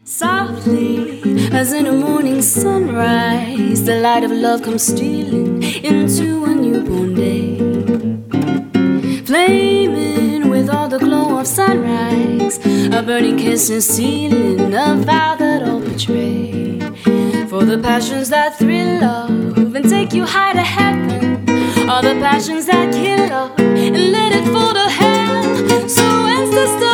Softly, as in a morning sunrise, the light of love comes stealing into a newborn day. Flaming with all the glow of sunrise, a burning kiss and sealing a vow that all betray. For the passions that thrill love and take you high to heaven are the passions that kill love and let it fall to hell. So ancestors